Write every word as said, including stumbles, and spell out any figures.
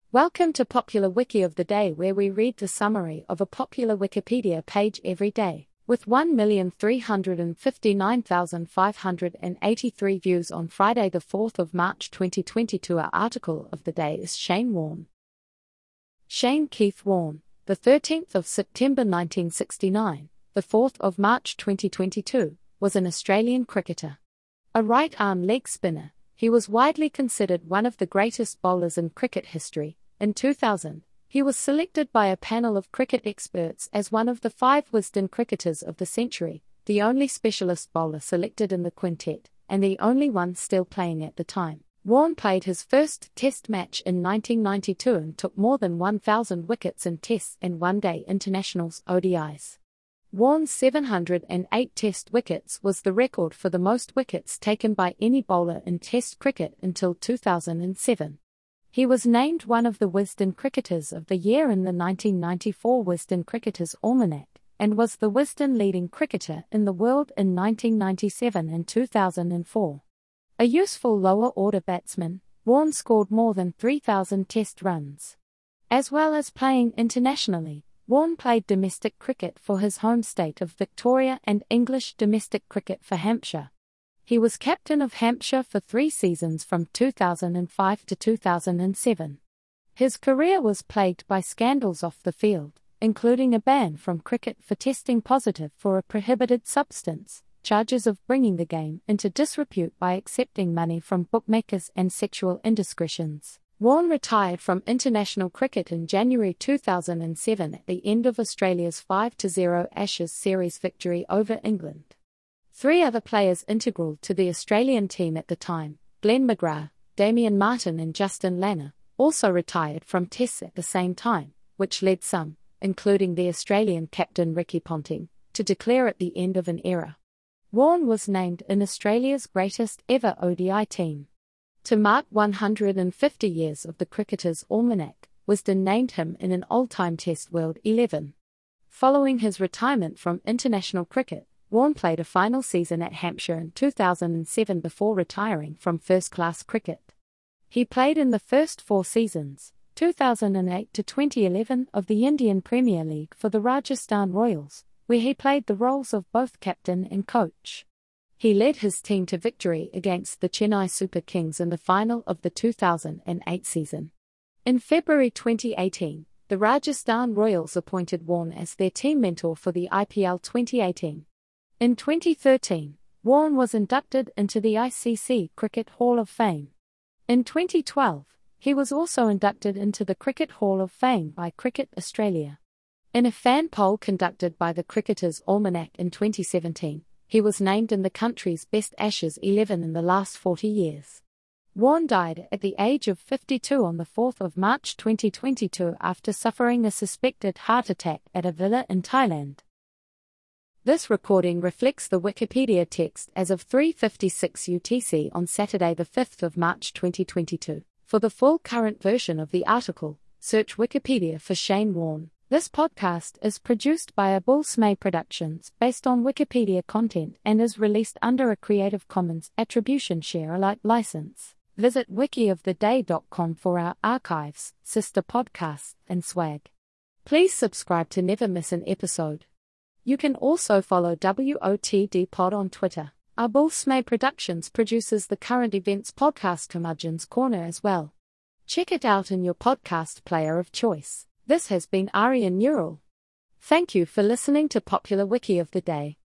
Welcome to Popular Wiki of the Day, where we read the summary of a popular Wikipedia page every day. With one million three hundred fifty-nine thousand five hundred eighty-three views on Friday the fourth of March twenty twenty-two, our article of the day is Shane Warne. Shane Keith Warne, the thirteenth of September nineteen sixty-nine, the fourth of March twenty twenty-two, was an Australian cricketer. A right-arm leg spinner, he was widely considered one of the greatest bowlers in cricket history. In two thousand, he was selected by a panel of cricket experts as one of the five Wisden cricketers of the century, the only specialist bowler selected in the quintet, and the only one still playing at the time. Warne played his first Test match in nineteen ninety-two and took more than one thousand wickets in Tests and One-Day Internationals O D Is. Warne's seven hundred eight Test wickets was the record for the most wickets taken by any bowler in Test cricket until two thousand seven. He was named one of the Wisden Cricketers of the Year in the nineteen ninety-four Wisden Cricketers Almanac, and was the Wisden leading cricketer in the world in nineteen ninety-seven and two thousand four. A useful lower-order batsman, Warne scored more than three thousand Test runs. As well as playing internationally, Warne played domestic cricket for his home state of Victoria and English domestic cricket for Hampshire. He was captain of Hampshire for three seasons from two thousand five to two thousand seven. His career was plagued by scandals off the field, including a ban from cricket for testing positive for a prohibited substance, charges of bringing the game into disrepute by accepting money from bookmakers, and sexual indiscretions. Warne retired from international cricket in January two thousand seven at the end of Australia's five to zero Ashes series victory over England. Three other players integral to the Australian team at the time, Glenn McGrath, Damien Martyn and Justin Langer, also retired from Tests at the same time, which led some, including the Australian captain Ricky Ponting, to declare it the end of an era. Warne was named in Australia's greatest ever O D I team. To mark one hundred fifty years of the Cricketers' Almanac, Wisden named him in an all-time Test World eleven. Following his retirement from international cricket, Warne played a final season at Hampshire in two thousand seven before retiring from first-class cricket. He played in the first four seasons, two thousand eight to twenty eleven, of the Indian Premier League for the Rajasthan Royals, where he played the roles of both captain and coach. He led his team to victory against the Chennai Super Kings in the final of the two thousand eight season. In February twenty eighteen, the Rajasthan Royals appointed Warne as their team mentor for the I P L twenty eighteen. In twenty thirteen, Warne was inducted into the I C C Cricket Hall of Fame. In twenty twelve, he was also inducted into the Cricket Hall of Fame by Cricket Australia. In a fan poll conducted by the Cricketers' Almanac in twenty seventeen, he was named in the country's best Ashes eleven in the last forty years. Warne died at the age of fifty-two on the fourth of March twenty twenty-two after suffering a suspected heart attack at a villa in Thailand. This recording reflects the Wikipedia text as of three fifty-six U T C on Saturday the fifth of March twenty twenty-two. For the full current version of the article, search Wikipedia for Shane Warne. This podcast is produced by Abul Smay Productions based on Wikipedia content and is released under a Creative Commons Attribution Share Alike license. Visit wiki of the day dot com for our archives, sister podcasts, and swag. Please subscribe to never miss an episode. You can also follow W O T D Pod on Twitter. Abul Smay Productions produces the Current Events podcast Curmudgeon's Corner as well. Check it out in your podcast player of choice. This has been Aryan Neural. Thank you for listening to Popular Wiki of the Day.